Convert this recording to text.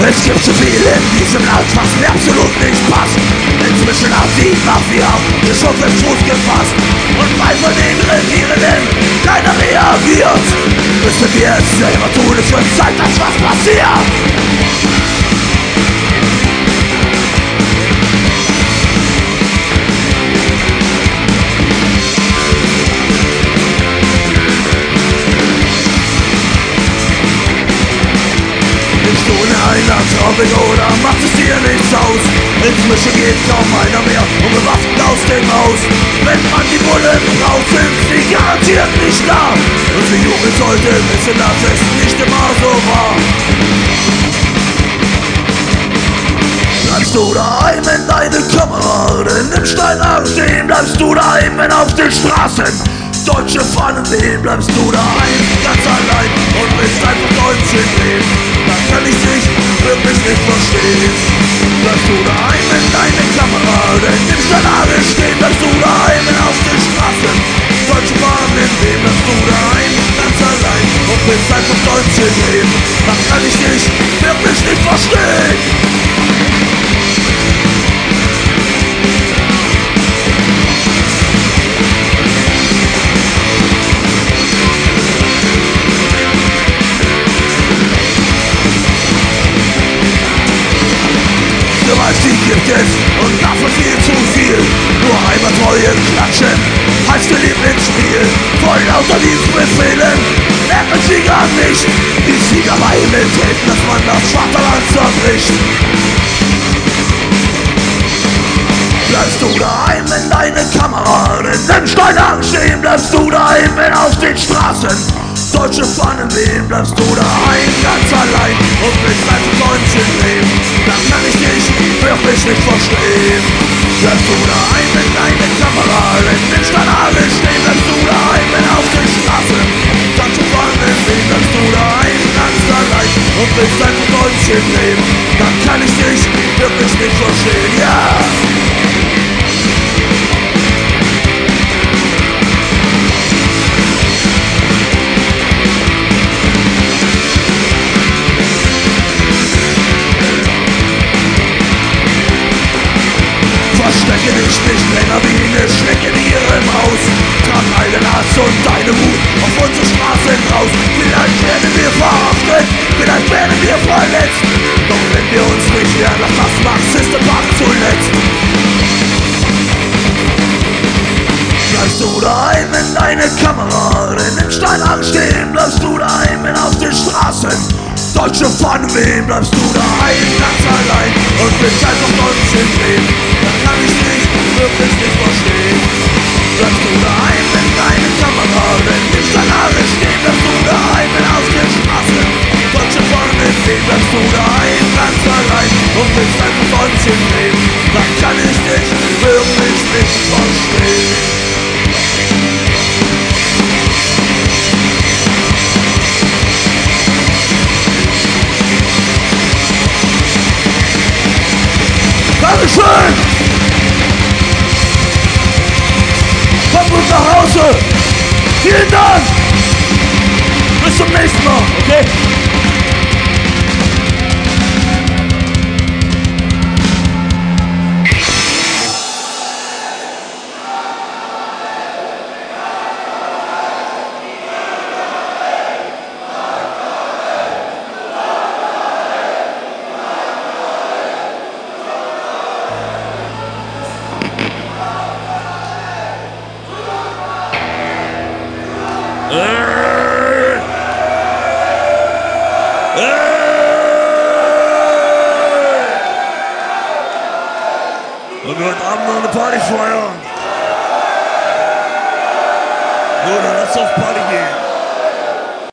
Es gibt zu viel in diesem Land, was mir absolut nicht passt. Inzwischen hat die Mafia ihr Schutz im Fuß gefasst. Und weil von den Regierenden keiner reagiert, müssen wir es selber tun, es wird Zeit, dass was passiert. Einer traurig oder macht es dir nichts aus? Inzwischen geht kaum einer mehr unbewaffnet aus dem Haus. Wenn man die Bullen braucht, sind sie garantiert nicht da. Und die Jugend sollte wissen, dass es nicht immer so war. Bleibst du daheim, wenn deine Kameraden im Steinarm stehen? Bleibst du daheim, wenn auf den Straßen deutsche Fahnen wehen? Bleibst du daheim, ganz allein und willst einfach Deutschen leben? Dann kann ich dich wirklich nicht verstehen. Bleibst du daheim, wenn deine Kameraden im Steinarm stehen? Bleibst du daheim, wenn auf den Straßen deutsche Fahnen wehen? Bleibst du daheim, ganz allein und willst einfach Deutschen leben? Dann kann ich dich wirklich nicht verstehen. Die gibt es und davon viel zu viel. Nur heimatreue Klatschen heißt ihr Lieblingsspiel. Voll lauter Dienstbefehlen merken sie gar nicht, wie sie dabei mithelfen, dass man das Vaterland zerbricht. Bleibst du daheim, wenn deine Kameraden im Steinarm stehen? Bleibst du daheim, wenn auf den Straßen deutsche Fahnen wehen? Bleibst du daheim, ganz allein und willst einfach Deutschen leben? Dann kann ich dich wirklich nicht verstehen. Bleibst du daheim, wenn deine Kameraden im Steinarm stehen? Bleibst du daheim, wenn auf den Straßen deutsche Fahnen wehen? Bleibst du daheim, ganz allein und willst einfach Deutschen leben? Dann kann ich dich wirklich nicht verstehen, ja. Verstecke dich nicht länger wie eine Schnecke in ihrem Haus. Trag deinen Hass und deine Wut auf unsere Straßen raus. Vielleicht werden wir verhaftet, vielleicht werden wir verletzt. Doch wenn wir uns nicht wehren, lass das Marxistenpack zuletzt. Bleibst du daheim, wenn deine Kameraden im Steinarm stehen? Bleibst du daheim, wenn auf den Straßen deutsche Fahnen wehen? Bleibst du daheim, ganz allein und willst einfach Deutschen leben? Dann kann ich dich wirklich nicht verstehen. Bleibst du daheim, wenn deine Kameraden im Steinarm stehen? Bleibst du daheim, wenn auf den Straßen deutsche Fahnen wehen? Bleibst du daheim, ganz allein und willst einfach Deutschen leben? Dann kann ich dich wirklich nicht verstehen. Dankeschön! Kommt gut nach Hause! Vielen Dank! Bis zum nächsten Mal, okay? Und heute Abend noch eine Party feiern. Gut, dann lass uns Party